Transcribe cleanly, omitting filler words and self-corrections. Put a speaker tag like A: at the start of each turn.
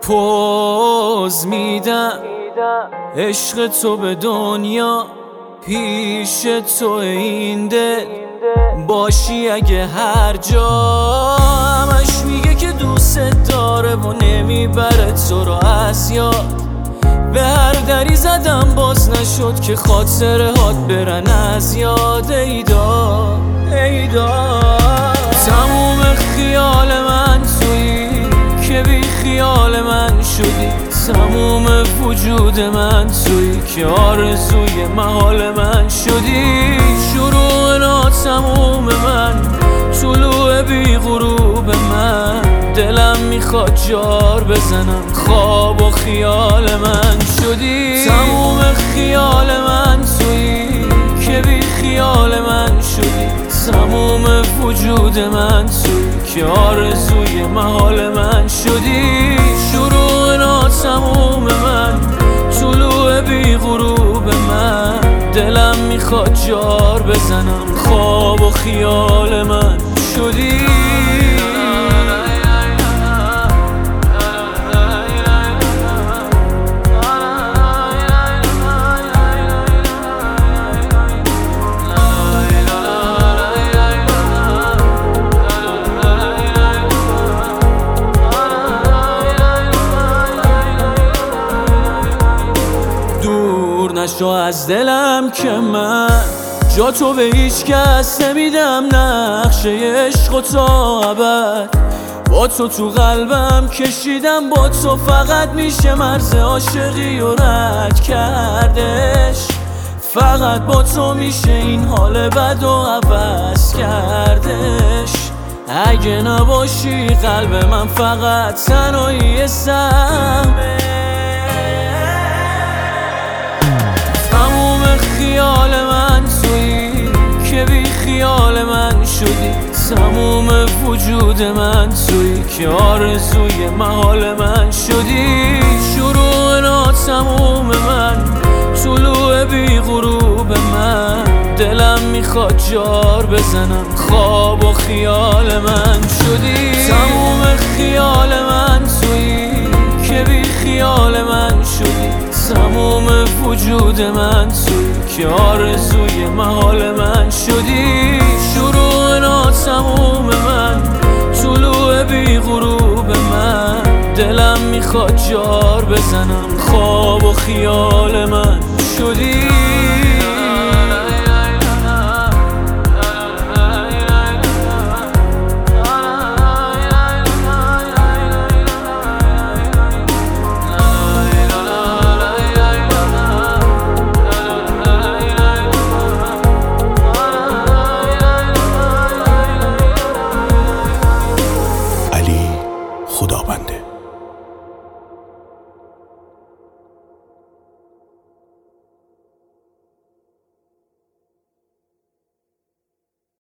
A: پوز میدم عشق تو به دنیا، پیش تو این دل باشی اگه هر جا. همش میگه که دوست داره و نمیبره تو رو از یاد. به هر دری زدم باز نشد که خاطره هات برن از یاد. ایدا تموم خیال من تویی که بی خیال من شدی. تموم وجود من تویی که آرزوی محال من شدی. شروع ناتموم من، طلوع بی غروب من. دلم میخواد جار بزنم، خواب و خیال من شدی. تموم خیال من تویی که بی خیال من شدی. تموم وجود من تویی که آرزوی محال من شدی. شروع ناتموم من، طلوع بی غروب من. دلم میخواد جار بزنم، خواب و خیال من شدی. نشو از دلم که من جا تو به هیچ کس نمیدم. نقشه عشق و تا ابد با تو قلبم کشیدم. با تو فقط میشه مرز عاشقی و رد کردش. فقط با تو میشه این حال بد و عوض کردش. اگه نباشی قلب من فقط تنهایی سهمه. خیال من تویی که بی خیال من شدی. تموم وجود من تویی که آرزوی محال من شدی. شروع ناتموم من، طلوع بی غروب من. دلم میخواد جار بزنم، خواب و خیال من شدی. تموم خیال من تویی که بی خیال من شدی. تموم وجود من تویی که آرزوی محال من شدی. شروع ناتموم من، طلوع بی غروب من. دلم میخواد جار بزنم، خواب و خیال من شدی.